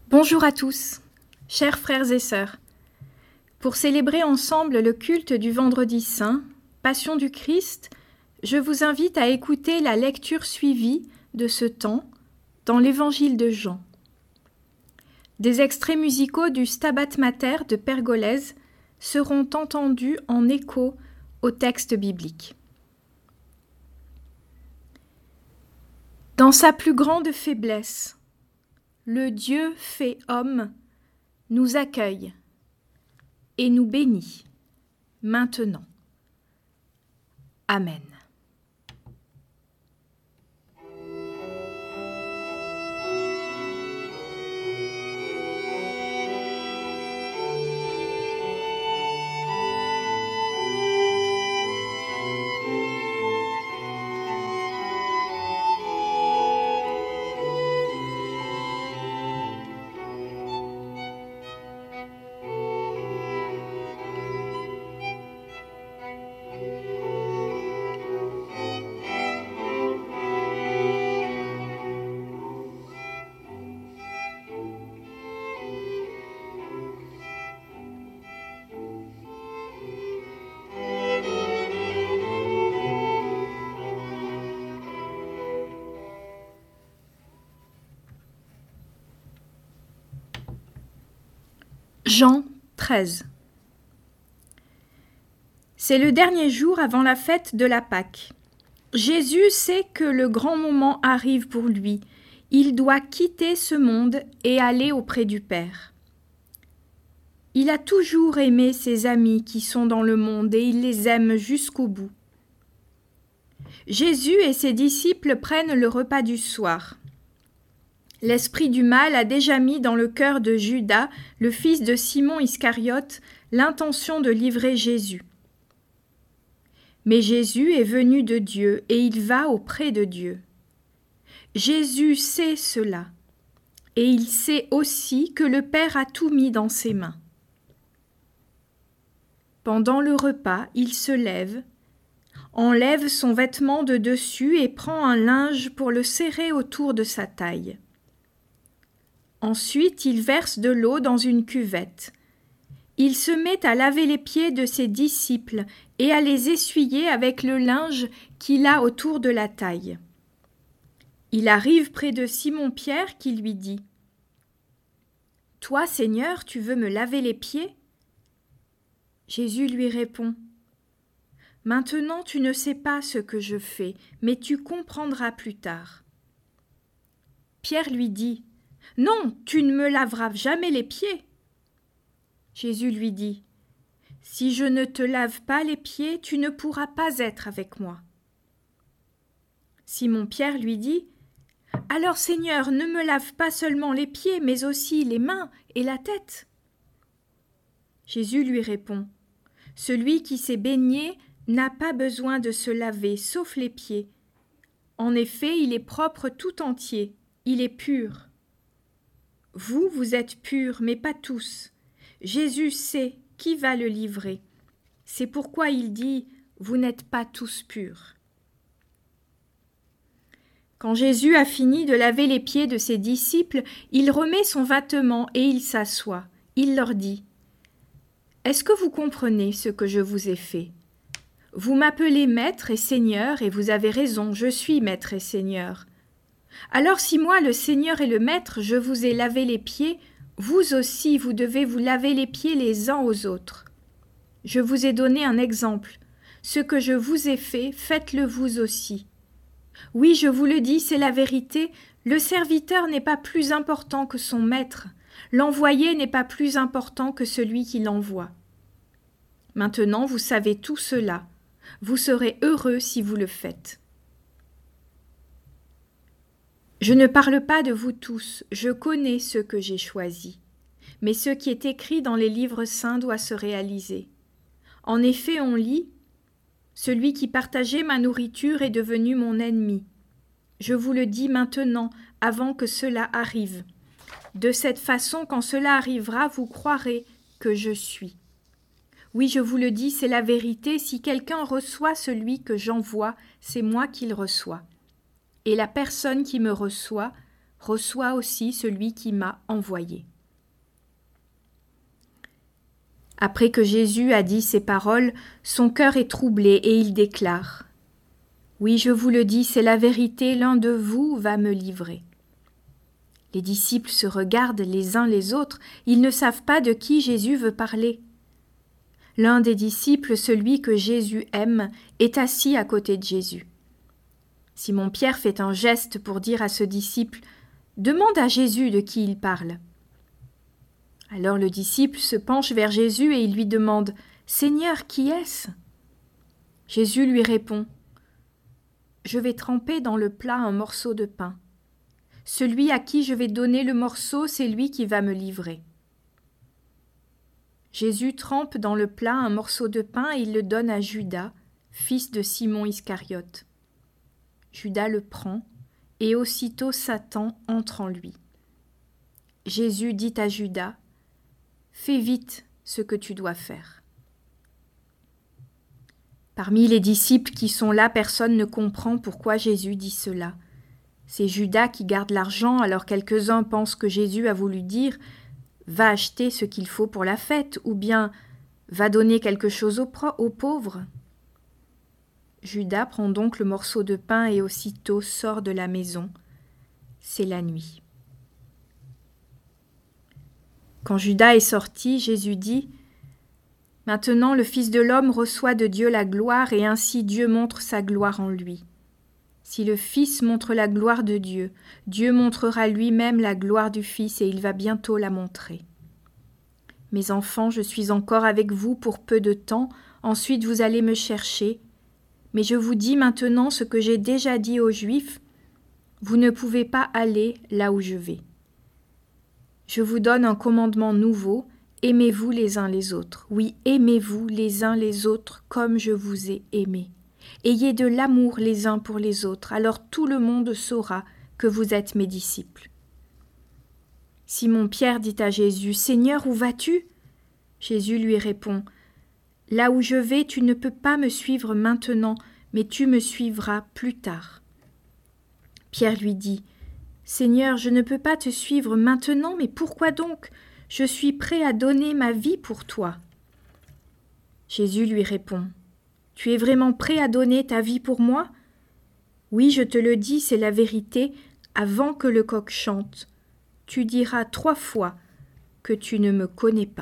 Bonjour à tous, chers frères et sœurs. Pour célébrer ensemble le culte du Vendredi Saint, Passion du Christ, je vous invite à écouter la lecture suivie de ce temps dans l'Évangile de Jean. Des extraits musicaux du Stabat Mater de Pergolèse seront entendus en écho au texte biblique. Dans sa plus grande faiblesse, le Dieu fait homme nous accueille et nous bénit maintenant. Amen. Jean 13. C'est le dernier jour avant la fête de la Pâque. Jésus sait que le grand moment arrive pour lui. Il doit quitter ce monde et aller auprès du Père. Il a toujours aimé ses amis qui sont dans le monde et il les aime jusqu'au bout. Jésus et ses disciples prennent le repas du soir. L'esprit du mal a déjà mis dans le cœur de Judas, le fils de Simon Iscariote, l'intention de livrer Jésus. Mais Jésus est venu de Dieu et il va auprès de Dieu. Jésus sait cela et il sait aussi que le Père a tout mis dans ses mains. Pendant le repas, il se lève, enlève son vêtement de dessus et prend un linge pour le serrer autour de sa taille. Ensuite, il verse de l'eau dans une cuvette. Il se met à laver les pieds de ses disciples et à les essuyer avec le linge qu'il a autour de la taille. Il arrive près de Simon-Pierre qui lui dit « Toi, Seigneur, tu veux me laver les pieds ?» Jésus lui répond « Maintenant tu ne sais pas ce que je fais, mais tu comprendras plus tard. » Pierre lui dit « Non, tu ne me laveras jamais les pieds. » Jésus lui dit « Si je ne te lave pas les pieds, tu ne pourras pas être avec moi. » Simon-Pierre lui dit « Alors Seigneur, ne me lave pas seulement les pieds, mais aussi les mains et la tête. » Jésus lui répond « Celui qui s'est baigné n'a pas besoin de se laver, sauf les pieds. En effet, il est propre tout entier, il est pur. Vous êtes purs, mais pas tous. Jésus sait qui va le livrer. C'est pourquoi il dit « Vous n'êtes pas tous purs. » Quand Jésus a fini de laver les pieds de ses disciples, il remet son vêtement et il s'assoit. Il leur dit « Est-ce que vous comprenez ce que je vous ai fait ? Vous m'appelez maître et seigneur, et vous avez raison, je suis maître et seigneur. Alors si moi, le Seigneur et le Maître, je vous ai lavé les pieds, vous aussi vous devez vous laver les pieds les uns aux autres. Je vous ai donné un exemple. Ce que je vous ai fait, faites-le vous aussi. Oui, je vous le dis, c'est la vérité, le serviteur n'est pas plus important que son maître, l'envoyé n'est pas plus important que celui qui l'envoie. Maintenant, vous savez tout cela. Vous serez heureux si vous le faites. Je ne parle pas de vous tous, je connais ceux que j'ai choisis. Mais ce qui est écrit dans les livres saints doit se réaliser. En effet, on lit « Celui qui partageait ma nourriture est devenu mon ennemi. Je vous le dis maintenant, avant que cela arrive. De cette façon, quand cela arrivera, vous croirez que je suis. Oui, je vous le dis, c'est la vérité, si quelqu'un reçoit celui que j'envoie, c'est moi qu'il reçoit. Et la personne qui me reçoit reçois aussi celui qui m'a envoyé. » Après que Jésus a dit ces paroles, son cœur est troublé et il déclare : « Oui, je vous le dis, c'est la vérité, l'un de vous va me livrer. » Les disciples se regardent les uns les autres, ils ne savent pas de qui Jésus veut parler. L'un des disciples, celui que Jésus aime, est assis à côté de Jésus. Simon-Pierre fait un geste pour dire à ce disciple : « Demande à Jésus de qui il parle. » Alors le disciple se penche vers Jésus et il lui demande : « Seigneur, qui est-ce » Jésus lui répond : « Je vais tremper dans le plat un morceau de pain. Celui à qui je vais donner le morceau, c'est lui qui va me livrer. » Jésus trempe dans le plat un morceau de pain et il le donne à Judas, fils de Simon Iscariote. Judas le prend et aussitôt Satan entre en lui. Jésus dit à Judas : « Fais vite ce que tu dois faire. » Parmi les disciples qui sont là, personne ne comprend pourquoi Jésus dit cela. C'est Judas qui garde l'argent, alors quelques-uns pensent que Jésus a voulu dire « Va acheter ce qu'il faut pour la fête » ou bien « Va donner quelque chose aux pauvres ». Judas prend donc le morceau de pain et aussitôt sort de la maison. C'est la nuit. Quand Judas est sorti, Jésus dit : « Maintenant le Fils de l'homme reçoit de Dieu la gloire et ainsi Dieu montre sa gloire en lui. Si le Fils montre la gloire de Dieu, Dieu montrera lui-même la gloire du Fils et il va bientôt la montrer. Mes enfants, je suis encore avec vous pour peu de temps, ensuite vous allez me chercher. Mais je vous dis maintenant ce que j'ai déjà dit aux Juifs, vous ne pouvez pas aller là où je vais. Je vous donne un commandement nouveau, aimez-vous les uns les autres. Oui, aimez-vous les uns les autres comme je vous ai aimés. Ayez de l'amour les uns pour les autres, alors tout le monde saura que vous êtes mes disciples. » Simon-Pierre dit à Jésus : « Seigneur, où vas-tu » Jésus lui répond : « Là où je vais, tu ne peux pas me suivre maintenant, mais tu me suivras plus tard. » Pierre lui dit : « Seigneur, je ne peux pas te suivre maintenant, mais pourquoi donc ? Je suis prêt à donner ma vie pour toi. » Jésus lui répond : « Tu es vraiment prêt à donner ta vie pour moi ? Oui, je te le dis, c'est la vérité, avant que le coq chante, tu diras 3 fois que tu ne me connais pas. »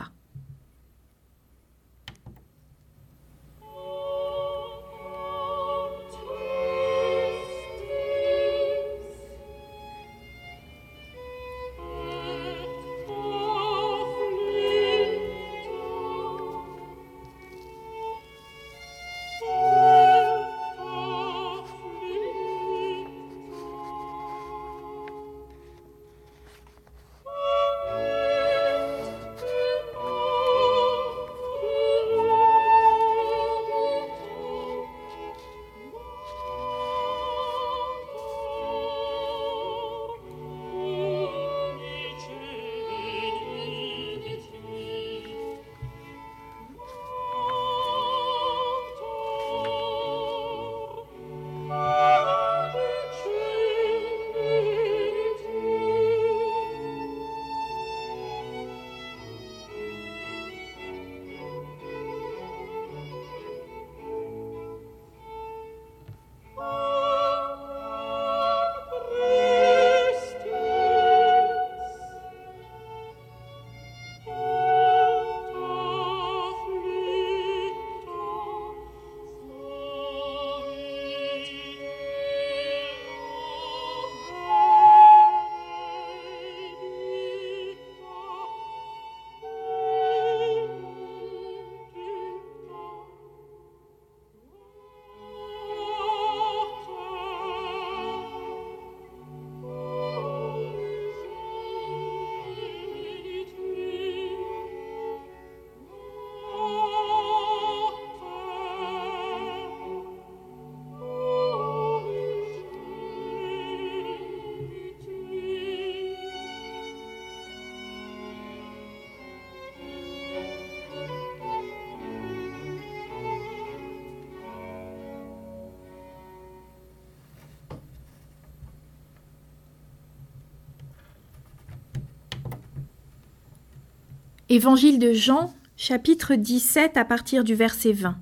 Évangile de Jean, chapitre 17 à partir du verset 20.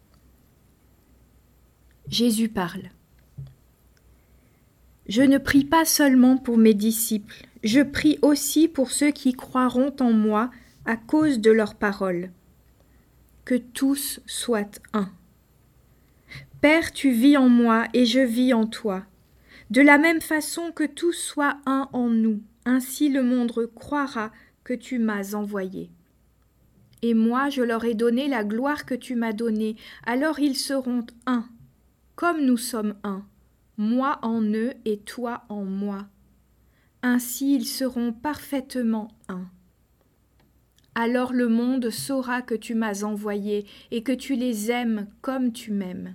Jésus parle. Je ne prie pas seulement pour mes disciples, je prie aussi pour ceux qui croiront en moi à cause de leurs paroles. Que tous soient un. Père, tu vis en moi et je vis en toi. De la même façon que tous soient un en nous, ainsi le monde croira que tu m'as envoyé. Et moi, je leur ai donné la gloire que tu m'as donnée, alors ils seront un, comme nous sommes un, moi en eux et toi en moi. Ainsi ils seront parfaitement un. Alors le monde saura que tu m'as envoyé et que tu les aimes comme tu m'aimes.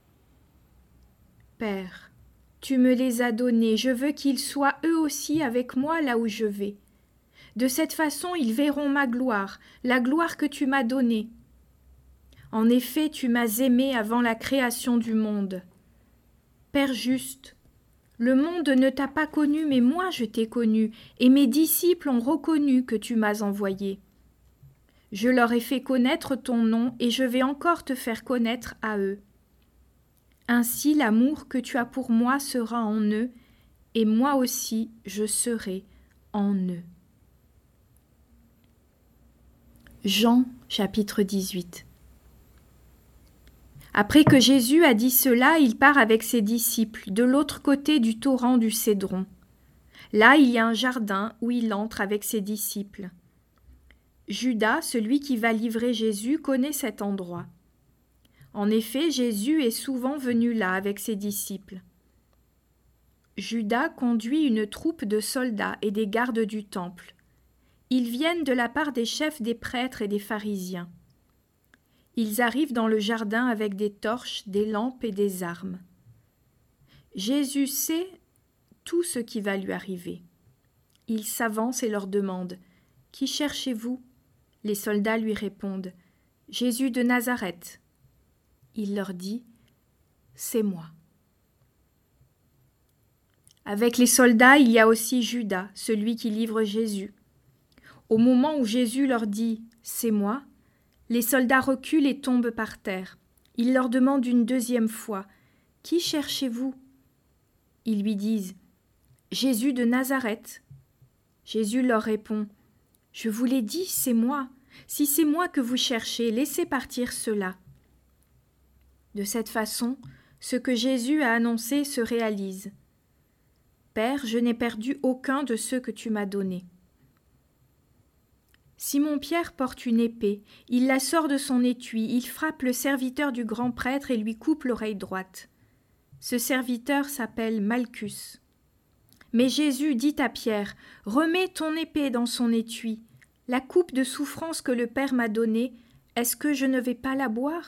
Père, tu me les as donnés, je veux qu'ils soient eux aussi avec moi là où je vais. De cette façon, ils verront ma gloire, la gloire que tu m'as donnée. En effet, tu m'as aimé avant la création du monde. Père juste, le monde ne t'a pas connu, mais moi je t'ai connu, et mes disciples ont reconnu que tu m'as envoyé. Je leur ai fait connaître ton nom, et je vais encore te faire connaître à eux. Ainsi l'amour que tu as pour moi sera en eux, et moi aussi je serai en eux. Jean chapitre 18. Après que Jésus a dit cela, il part avec ses disciples de l'autre côté du torrent du Cédron. Là, il y a un jardin où il entre avec ses disciples. Judas, celui qui va livrer Jésus, connaît cet endroit. En effet, Jésus est souvent venu là avec ses disciples. Judas conduit une troupe de soldats et des gardes du temple. Ils viennent de la part des chefs des prêtres et des pharisiens. Ils arrivent dans le jardin avec des torches, des lampes et des armes. Jésus sait tout ce qui va lui arriver. Il s'avance et leur demande « Qui cherchez-vous » Les soldats lui répondent « Jésus de Nazareth ». Il leur dit « C'est moi ». Avec les soldats, il y a aussi Judas, celui qui livre Jésus. Au moment où Jésus leur dit « C'est moi », les soldats reculent et tombent par terre. Il leur demande une deuxième fois « Qui cherchez-vous » Ils lui disent « Jésus de Nazareth ». Jésus leur répond « Je vous l'ai dit, c'est moi. Si c'est moi que vous cherchez, laissez partir ceux-là. » De cette façon, ce que Jésus a annoncé se réalise. « Père, je n'ai perdu aucun de ceux que tu m'as donnés. » Simon-Pierre porte une épée, il la sort de son étui, il frappe le serviteur du grand prêtre et lui coupe l'oreille droite. Ce serviteur s'appelle Malchus. Mais Jésus dit à Pierre, « Remets ton épée dans son étui. La coupe de souffrance que le Père m'a donnée, est-ce que je ne vais pas la boire ?»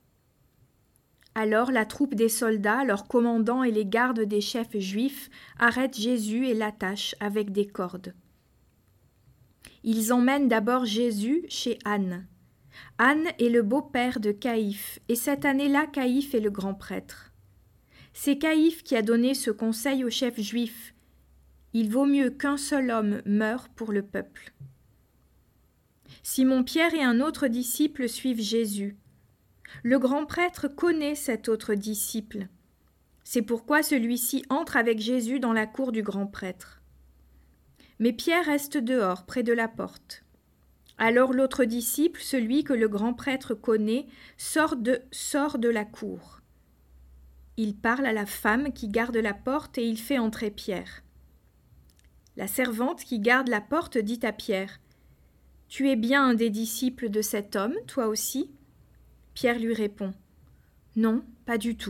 Alors la troupe des soldats, leurs commandants et les gardes des chefs juifs arrêtent Jésus et l'attachent avec des cordes. Ils emmènent d'abord Jésus chez Anne. Anne est le beau-père de Caïphe, et cette année-là, Caïphe est le grand prêtre. C'est Caïphe qui a donné ce conseil aux chefs juifs. Il vaut mieux qu'un seul homme meure pour le peuple. Simon-Pierre et un autre disciple suivent Jésus. Le grand prêtre connaît cet autre disciple. C'est pourquoi celui-ci entre avec Jésus dans la cour du grand prêtre. Mais Pierre reste dehors, près de la porte. Alors l'autre disciple, celui que le grand prêtre connaît, sort de la cour. Il parle à la femme qui garde la porte et il fait entrer Pierre. La servante qui garde la porte dit à Pierre « Tu es bien un des disciples de cet homme, toi aussi ?» Pierre lui répond « Non, pas du tout. »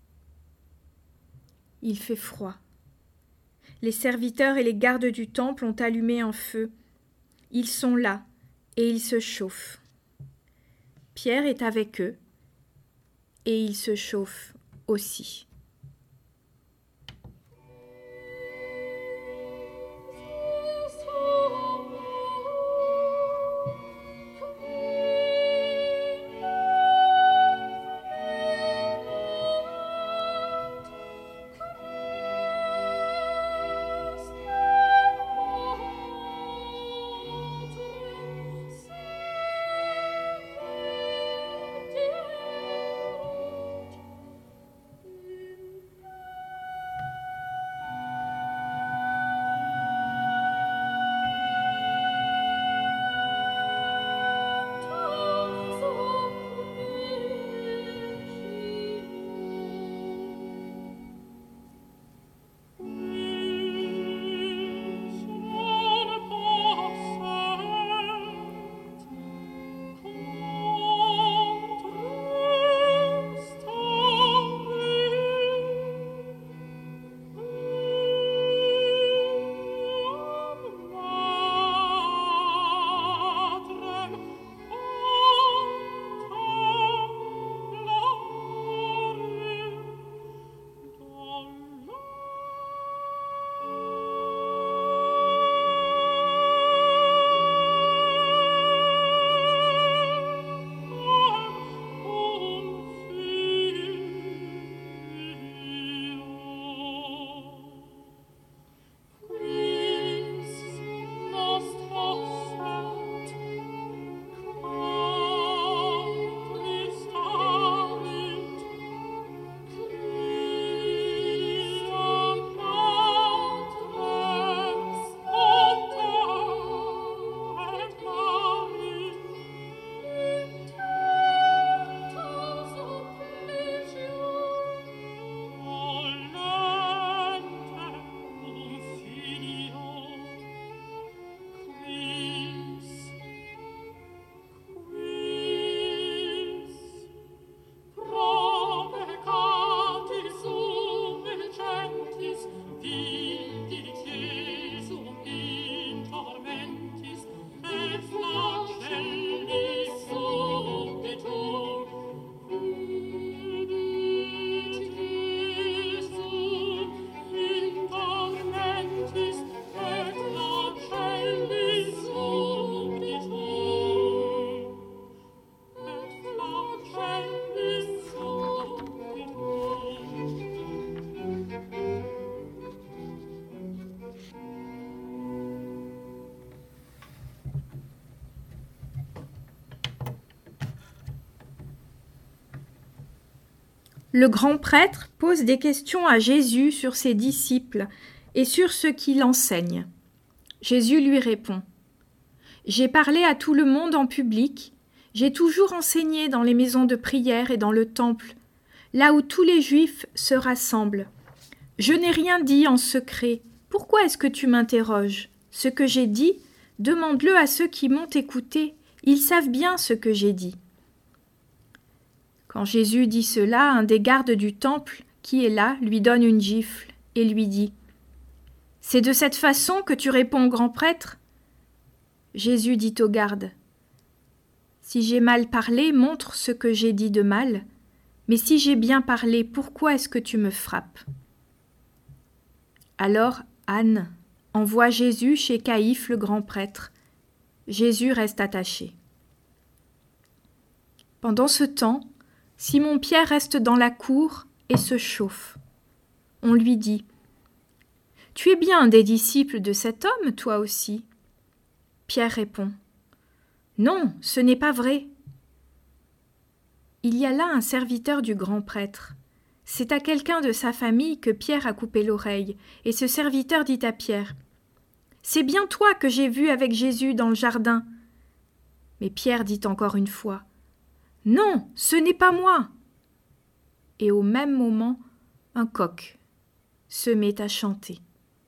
Il fait froid. Les serviteurs et les gardes du temple ont allumé un feu. Ils sont là, et ils se chauffent. Pierre est avec eux, et il se chauffe aussi. le grand prêtre pose des questions à Jésus sur ses disciples et sur ce qu'il enseigne. Jésus lui répond : « J'ai parlé à tout le monde en public, j'ai toujours enseigné dans les maisons de prière et dans le temple, là où tous les Juifs se rassemblent. Je n'ai rien dit en secret. Pourquoi est-ce que tu m'interroges ? Ce que j'ai dit, demande-le à ceux qui m'ont écouté. Ils savent bien ce que j'ai dit. » Quand Jésus dit cela, un des gardes du temple, qui est là, lui donne une gifle et lui dit : « C'est de cette façon que tu réponds au grand prêtre ? » Jésus dit au garde : « Si j'ai mal parlé, montre ce que j'ai dit de mal, mais si j'ai bien parlé, pourquoi est-ce que tu me frappes ? » Alors Anne envoie Jésus chez Caïphe le grand prêtre. Jésus reste attaché. Pendant ce temps, Simon-Pierre reste dans la cour et se chauffe. On lui dit : « Tu es bien un des disciples de cet homme, toi aussi ? » Pierre répond : « Non, ce n'est pas vrai. » Il y a là un serviteur du grand prêtre. C'est à quelqu'un de sa famille que Pierre a coupé l'oreille, et ce serviteur dit à Pierre : « C'est bien toi que j'ai vu avec Jésus dans le jardin. » Mais Pierre dit encore une fois : « Non, ce n'est pas moi. » Et au même moment, un coq se met à chanter.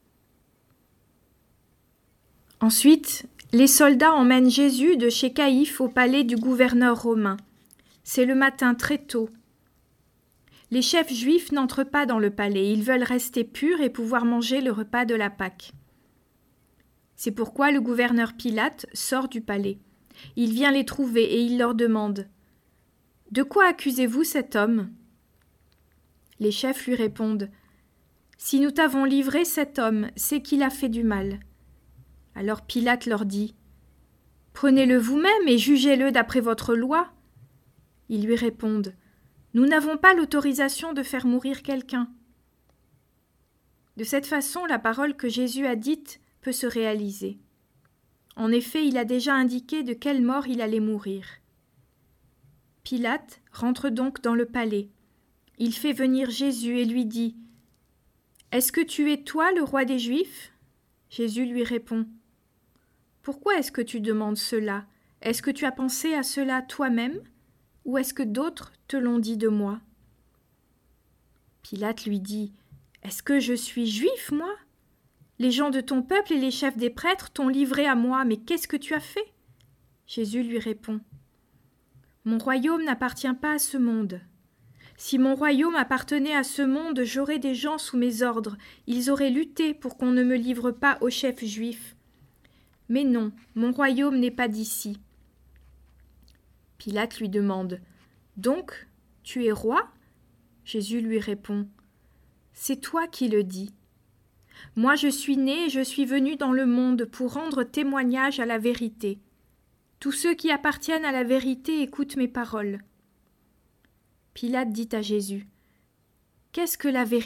Ensuite, les soldats emmènent Jésus de chez Caïphe au palais du gouverneur romain. C'est le matin très tôt. Les chefs juifs n'entrent pas dans le palais, ils veulent rester purs et pouvoir manger le repas de la Pâque. C'est pourquoi le gouverneur Pilate sort du palais. Il vient les trouver et il leur demande : « De quoi accusez-vous cet homme ? » Les chefs lui répondent : « Si nous t'avons livré cet homme, c'est qu'il a fait du mal. » Alors Pilate leur dit : « Prenez-le vous-même et jugez-le d'après votre loi. » Ils lui répondent : « Nous n'avons pas l'autorisation de faire mourir quelqu'un. » De cette façon, la parole que Jésus a dite peut se réaliser. En effet, il a déjà indiqué de quelle mort il allait mourir. Pilate rentre donc dans le palais. Il fait venir Jésus et lui dit : « Est-ce que tu es toi le roi des Juifs ? » Jésus lui répond : « Pourquoi est-ce que tu demandes cela ? Est-ce que tu as pensé à cela toi-même ? Ou est-ce que d'autres te l'ont dit de moi ? » Pilate lui dit : « Est-ce que je suis juif, moi ? Les gens de ton peuple et les chefs des prêtres t'ont livré à moi, mais qu'est-ce que tu as fait ? » Jésus lui répond : « Mon royaume n'appartient pas à ce monde. Si mon royaume appartenait à ce monde, j'aurais des gens sous mes ordres, ils auraient lutté pour qu'on ne me livre pas aux chefs juifs. Mais non, mon royaume n'est pas d'ici. » Pilate lui demande : « Donc, tu es roi ? » Jésus lui répond : « C'est toi qui le dis. Moi je suis né et je suis venu dans le monde pour rendre témoignage à la vérité. Tous ceux qui appartiennent à la vérité écoutent mes paroles. » Pilate dit à Jésus : « Qu'est-ce que la vérité ? »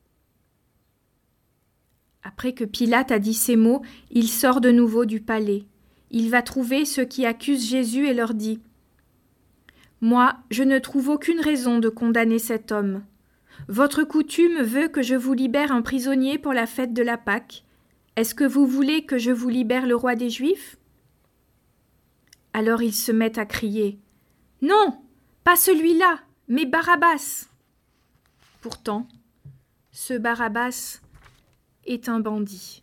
Après que Pilate a dit ces mots, il sort de nouveau du palais. Il va trouver ceux qui accusent Jésus et leur dit : « Moi, je ne trouve aucune raison de condamner cet homme. Votre coutume veut que je vous libère un prisonnier pour la fête de la Pâque. Est-ce que vous voulez que je vous libère le roi des Juifs ? » Alors ils se mettent à crier : « Non, pas celui-là, mais Barabbas !» Pourtant, ce Barabbas est un bandit.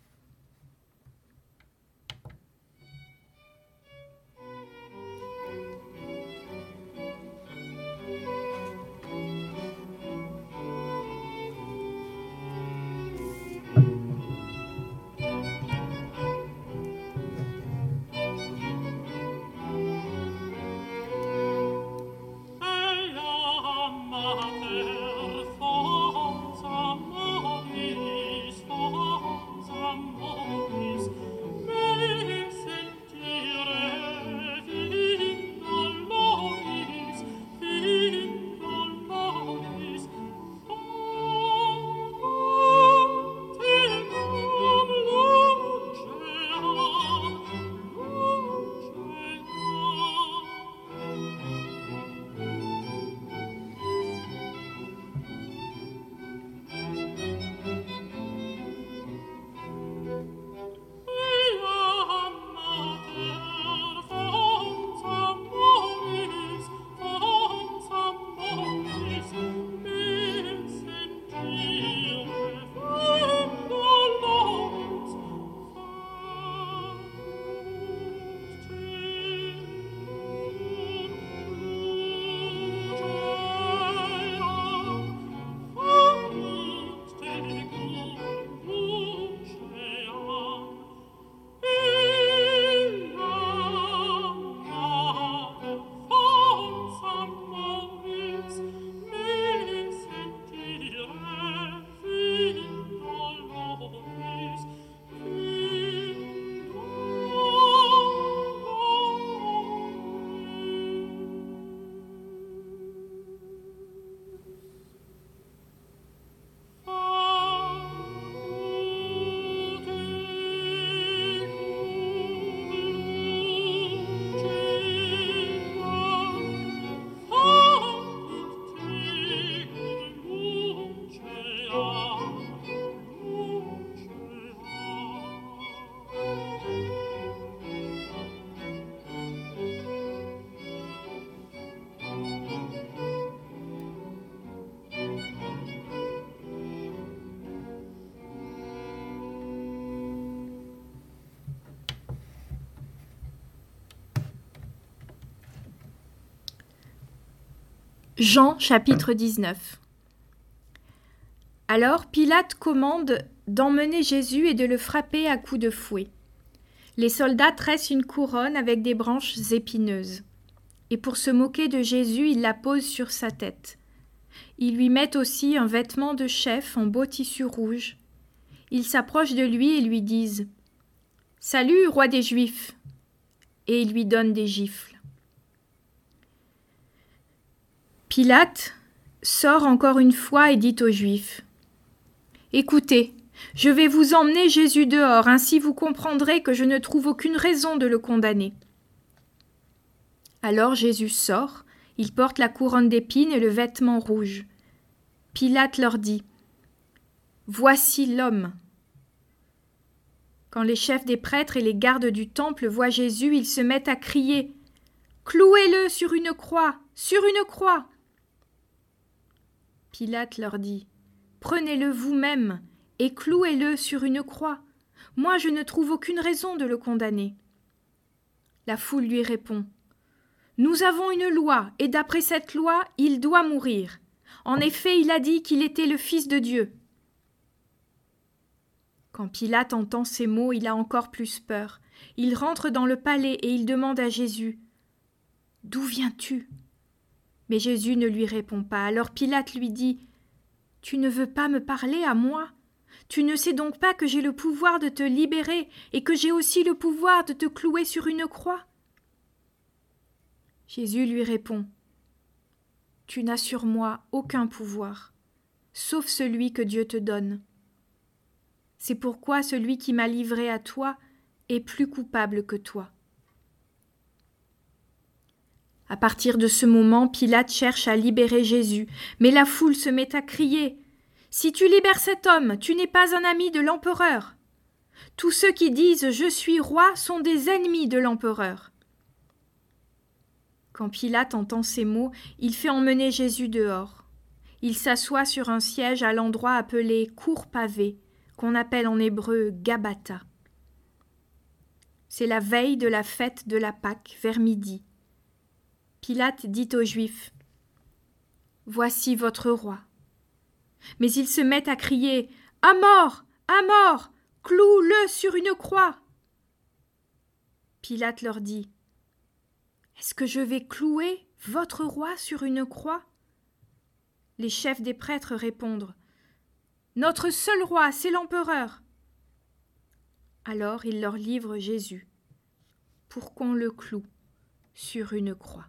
Jean chapitre 19. Alors Pilate commande d'emmener Jésus et de le frapper à coups de fouet. Les soldats tressent une couronne avec des branches épineuses. Et pour se moquer de Jésus, ils la posent sur sa tête. Ils lui mettent aussi un vêtement de chef en beau tissu rouge. Ils s'approchent de lui et lui disent « Salut, roi des Juifs !» et ils lui donnent des gifles. Pilate sort encore une fois et dit aux Juifs « Écoutez, je vais vous emmener Jésus dehors, ainsi vous comprendrez que je ne trouve aucune raison de le condamner. » Alors Jésus sort, il porte la couronne d'épines et le vêtement rouge. Pilate leur dit « Voici l'homme !» Quand les chefs des prêtres et les gardes du temple voient Jésus, ils se mettent à crier « Clouez-le sur une croix, sur une croix !» Pilate leur dit « Prenez-le vous-même et clouez-le sur une croix. Moi, je ne trouve aucune raison de le condamner. » La foule lui répond « Nous avons une loi, et d'après cette loi, il doit mourir. En effet, il a dit qu'il était le Fils de Dieu. » Quand Pilate entend ces mots, il a encore plus peur. Il rentre dans le palais et il demande à Jésus « D'où viens-tu » Mais Jésus ne lui répond pas. Alors Pilate lui dit « Tu ne veux pas me parler à moi ? Tu ne sais donc pas que j'ai le pouvoir de te libérer et que j'ai aussi le pouvoir de te clouer sur une croix ?» Jésus lui répond « Tu n'as sur moi aucun pouvoir, sauf celui que Dieu te donne. C'est pourquoi celui qui m'a livré à toi est plus coupable que toi. » À partir de ce moment, Pilate cherche à libérer Jésus, mais la foule se met à crier « Si tu libères cet homme, tu n'es pas un ami de l'empereur. Tous ceux qui disent « Je suis roi » sont des ennemis de l'empereur. » Quand Pilate entend ces mots, il fait emmener Jésus dehors. Il s'assoit sur un siège à l'endroit appelé cour pavée, qu'on appelle en hébreu Gabbatha. C'est la veille de la fête de la Pâque, vers midi. Pilate dit aux Juifs « Voici votre roi. » Mais ils se mettent à crier « À mort! À mort! Cloue-le sur une croix !» Pilate leur dit « Est-ce que je vais clouer votre roi sur une croix ?» Les chefs des prêtres répondent « Notre seul roi, c'est l'empereur. » Alors il leur livre Jésus pour qu'on le cloue sur une croix.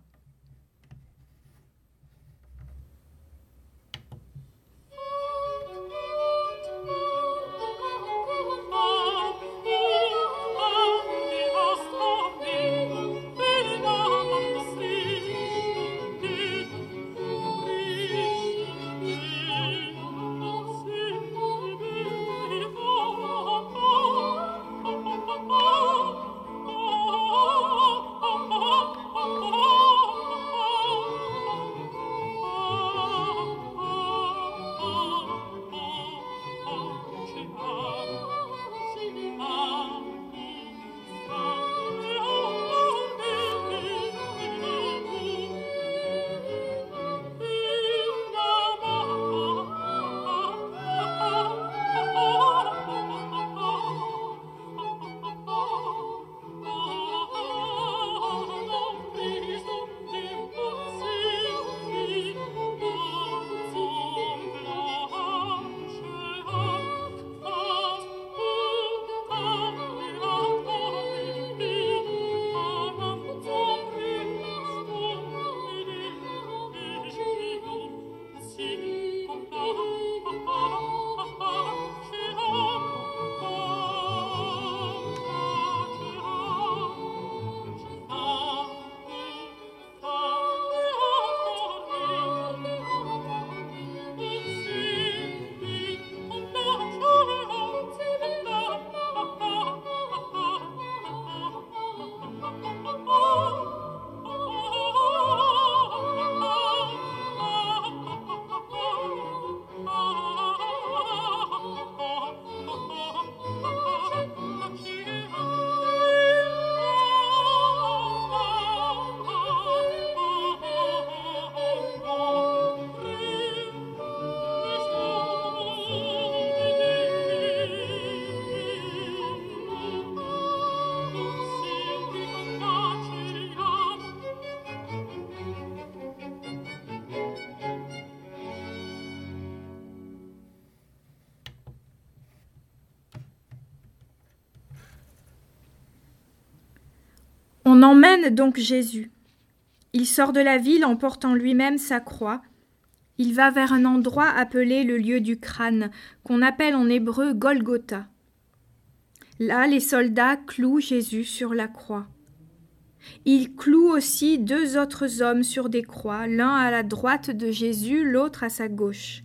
On emmène donc Jésus. Il sort de la ville en portant lui-même sa croix. Il va vers un endroit appelé le lieu du crâne, qu'on appelle en hébreu Golgotha. Là, les soldats clouent Jésus sur la croix. Ils clouent aussi 2 autres hommes sur des croix, l'un à la droite de Jésus, l'autre à sa gauche.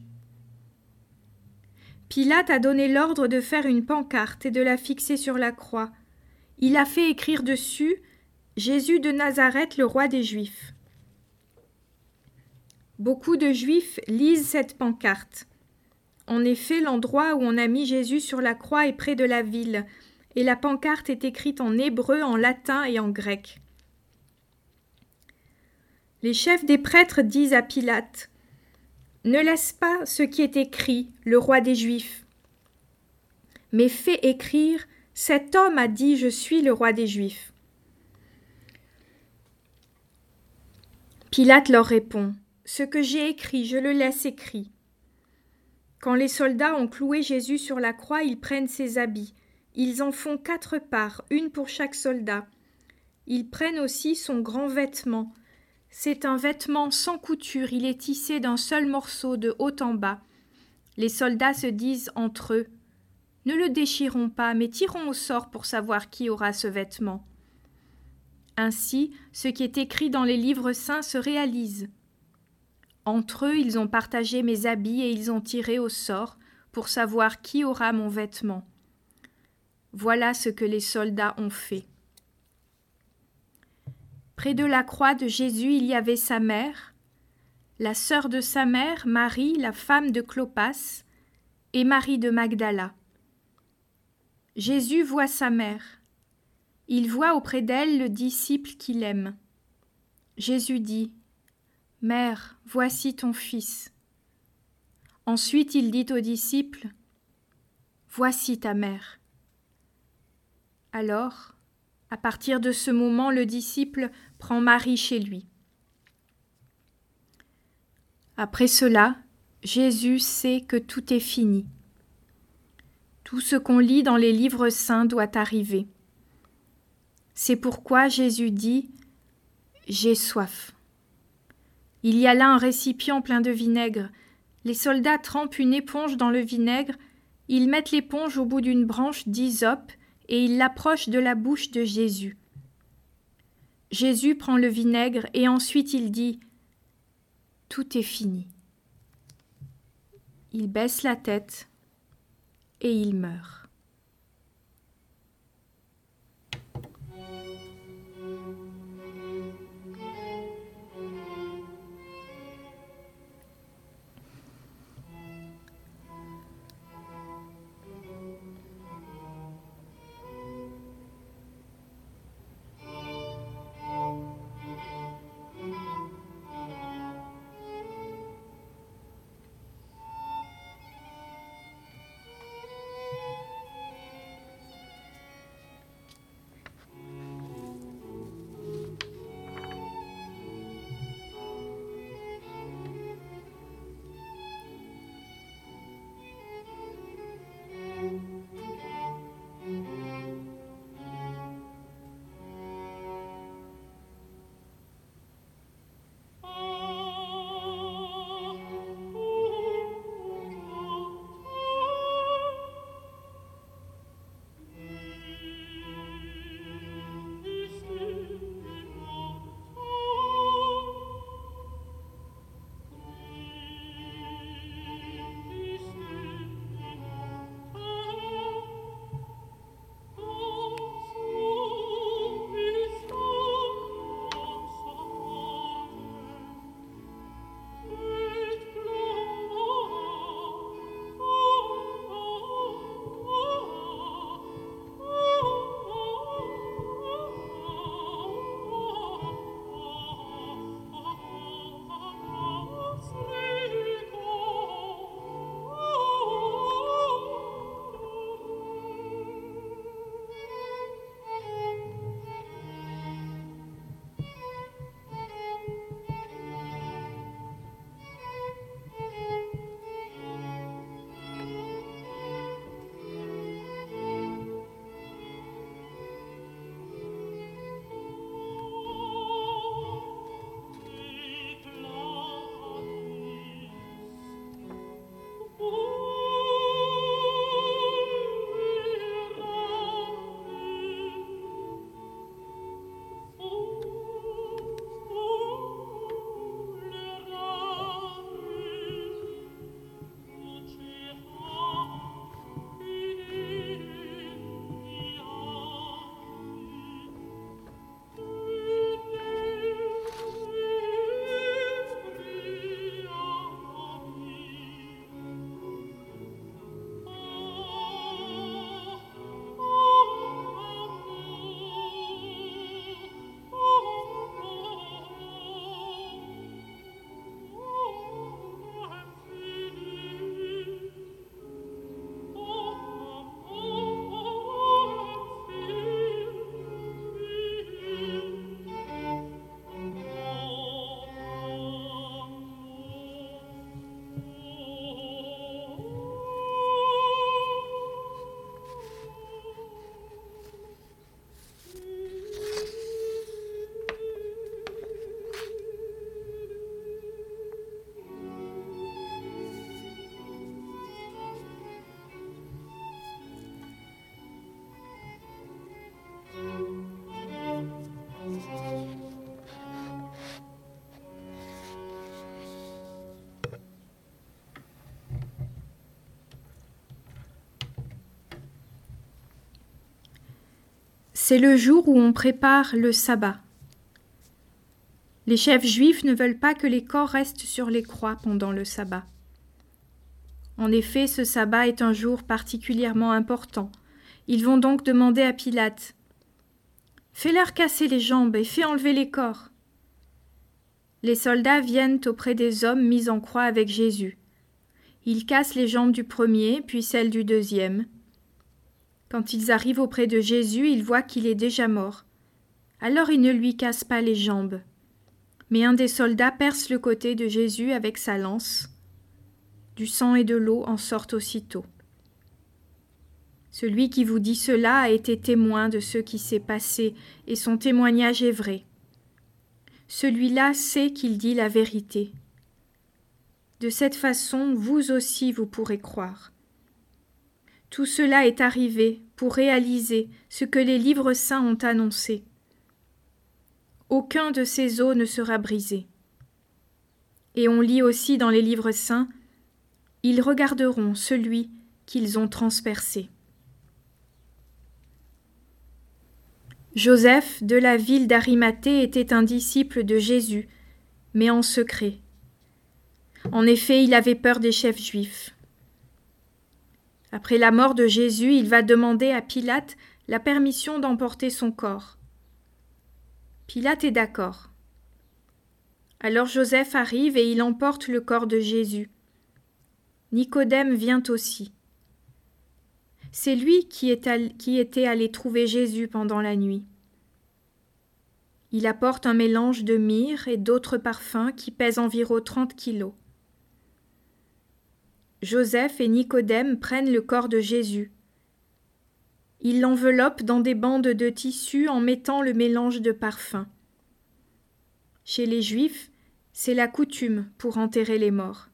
Pilate a donné l'ordre de faire une pancarte et de la fixer sur la croix. Il a fait écrire dessus « Jésus de Nazareth, le roi des Juifs ». Beaucoup de Juifs lisent cette pancarte. En effet, l'endroit où on a mis Jésus sur la croix est près de la ville, et la pancarte est écrite en hébreu, en latin et en grec. Les chefs des prêtres disent à Pilate « Ne laisse pas ce qui est écrit, le roi des Juifs, mais fais écrire « Cet homme a dit, je suis le roi des Juifs ». Pilate leur répond « Ce que j'ai écrit, je le laisse écrit ». Quand les soldats ont cloué Jésus sur la croix, ils prennent ses habits. Ils en font 4 parts, une pour chaque soldat. Ils prennent aussi son grand vêtement. C'est un vêtement sans couture, il est tissé d'un seul morceau de haut en bas. Les soldats se disent entre eux « Ne le déchirons pas, mais tirons au sort pour savoir qui aura ce vêtement. » Ainsi, ce qui est écrit dans les livres saints se réalise. Entre eux, ils ont partagé mes habits et ils ont tiré au sort pour savoir qui aura mon vêtement. Voilà ce que les soldats ont fait. Près de la croix de Jésus, il y avait sa mère, la sœur de sa mère, Marie, la femme de Clopas, et Marie de Magdala. Jésus voit sa mère. Il voit auprès d'elle le disciple qu'il aime. Jésus dit « Mère, voici ton fils. » Ensuite il dit au disciple « Voici ta mère. » Alors, à partir de ce moment, le disciple prend Marie chez lui. Après cela, Jésus sait que tout est fini. Tout ce qu'on lit dans les livres saints doit arriver. C'est pourquoi Jésus dit « J'ai soif ». Il y a là un récipient plein de vinaigre. Les soldats trempent une éponge dans le vinaigre, ils mettent l'éponge au bout d'une branche d'hysope et ils l'approchent de la bouche de Jésus. Jésus prend le vinaigre et ensuite il dit « Tout est fini ». Il baisse la tête et il meurt. C'est le jour où on prépare le sabbat. Les chefs juifs ne veulent pas que les corps restent sur les croix pendant le sabbat. En effet, ce sabbat est un jour particulièrement important. Ils vont donc demander à Pilate « Fais-leur casser les jambes et fais enlever les corps ». Les soldats viennent auprès des hommes mis en croix avec Jésus. Ils cassent les jambes du premier, puis celles du deuxième. Quand ils arrivent auprès de Jésus, ils voient qu'il est déjà mort. Alors ils ne lui cassent pas les jambes. Mais un des soldats perce le côté de Jésus avec sa lance. Du sang et de l'eau en sortent aussitôt. Celui qui vous dit cela a été témoin de ce qui s'est passé, et son témoignage est vrai. Celui-là sait qu'il dit la vérité. De cette façon, vous aussi vous pourrez croire. Tout cela est arrivé pour réaliser ce que les livres saints ont annoncé. Aucun de ces os ne sera brisé. Et on lit aussi dans les livres saints, « Ils regarderont celui qu'ils ont transpercé. » Joseph de la ville d'Arimathée était un disciple de Jésus, mais en secret. En effet, il avait peur des chefs juifs. Après la mort de Jésus, il va demander à Pilate la permission d'emporter son corps. Pilate est d'accord. Alors Joseph arrive et il emporte le corps de Jésus. Nicodème vient aussi. C'est lui qui était allé trouver Jésus pendant la nuit. Il apporte un mélange de myrrhe et d'autres parfums qui pèsent environ 30 kilos. Joseph et Nicodème prennent le corps de Jésus. Ils l'enveloppent dans des bandes de tissu en mettant le mélange de parfums. Chez les Juifs, c'est la coutume pour enterrer les morts.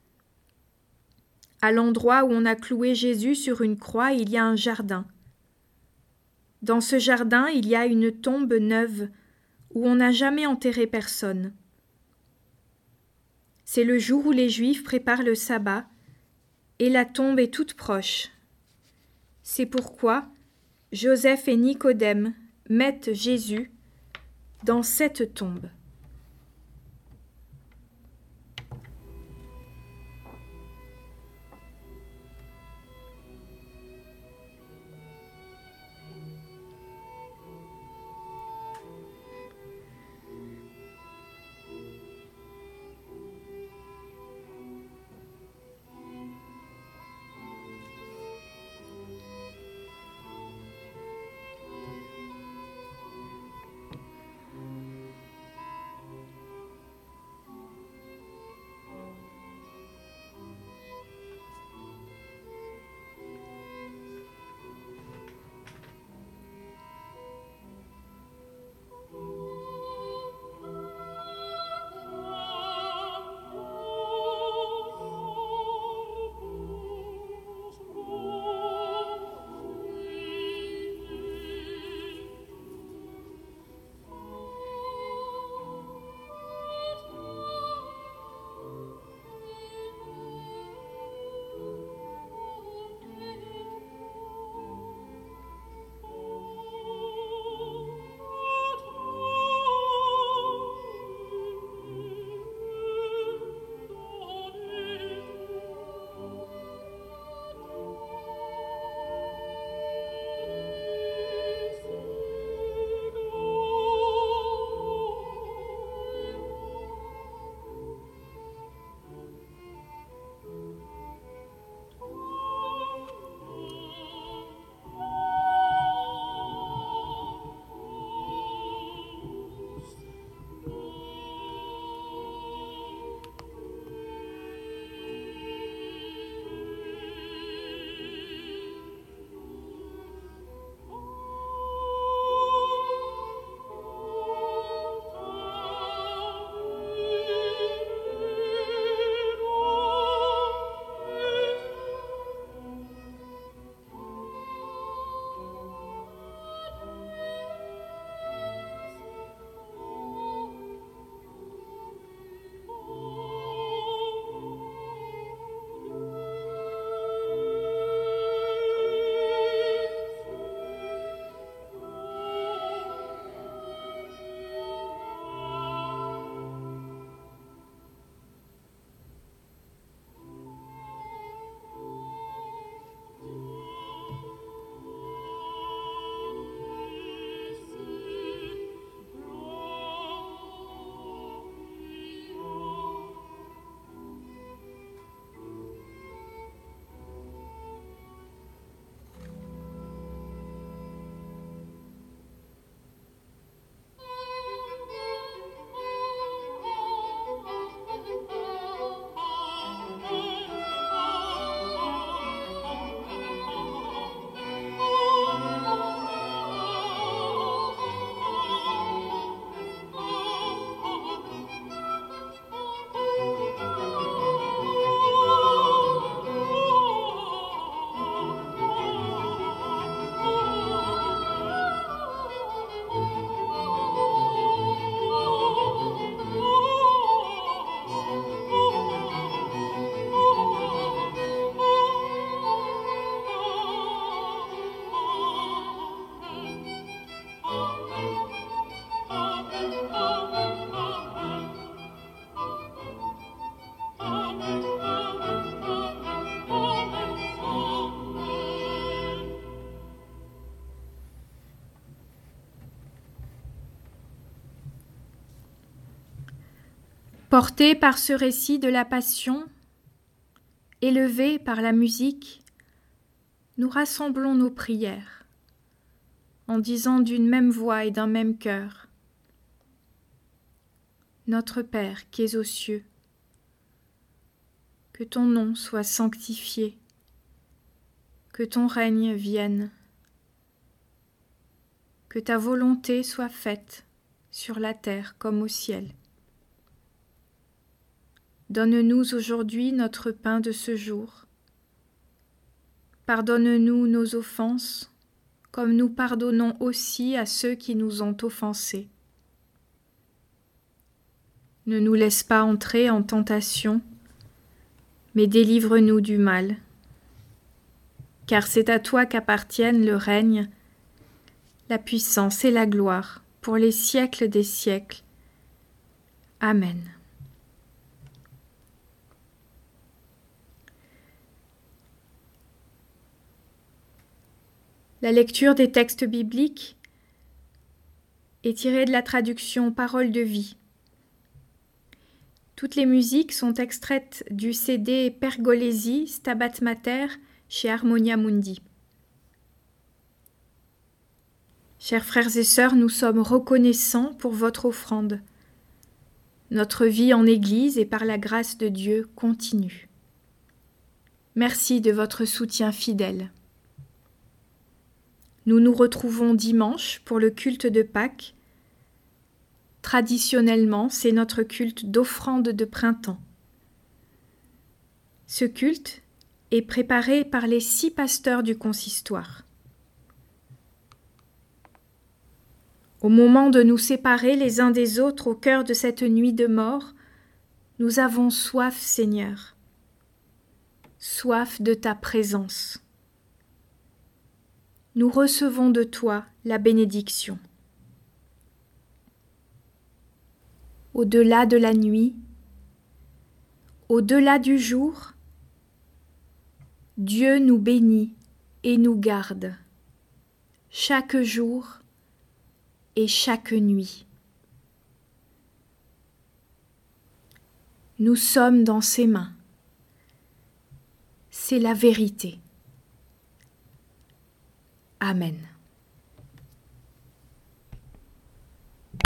À l'endroit où on a cloué Jésus sur une croix, il y a un jardin. Dans ce jardin, il y a une tombe neuve où on n'a jamais enterré personne. C'est le jour où les Juifs préparent le sabbat et la tombe est toute proche. C'est pourquoi Joseph et Nicodème mettent Jésus dans cette tombe. Portés par ce récit de la Passion, élevés par la musique, nous rassemblons nos prières en disant d'une même voix et d'un même cœur: Notre Père qui es aux cieux, que ton nom soit sanctifié, que ton règne vienne, que ta volonté soit faite sur la terre comme au ciel. Donne-nous aujourd'hui notre pain de ce jour. Pardonne-nous nos offenses, comme nous pardonnons aussi à ceux qui nous ont offensés. Ne nous laisse pas entrer en tentation, mais délivre-nous du mal. Car c'est à toi qu'appartiennent le règne, la puissance et la gloire pour les siècles des siècles. Amen. La lecture des textes bibliques est tirée de la traduction Paroles de vie. Toutes les musiques sont extraites du CD Pergolesi Stabat Mater chez Harmonia Mundi. Chers frères et sœurs, nous sommes reconnaissants pour votre offrande. Notre vie en Église et par la grâce de Dieu continue. Merci de votre soutien fidèle. Nous nous retrouvons dimanche pour le culte de Pâques. Traditionnellement, c'est notre culte d'offrande de printemps. Ce culte est préparé par les 6 pasteurs du consistoire. Au moment de nous séparer les uns des autres au cœur de cette nuit de mort, nous avons soif, Seigneur, soif de ta présence. Nous recevons de toi la bénédiction. Au-delà de la nuit, au-delà du jour, Dieu nous bénit et nous garde, chaque jour et chaque nuit. Nous sommes dans ses mains. C'est la vérité. Amen.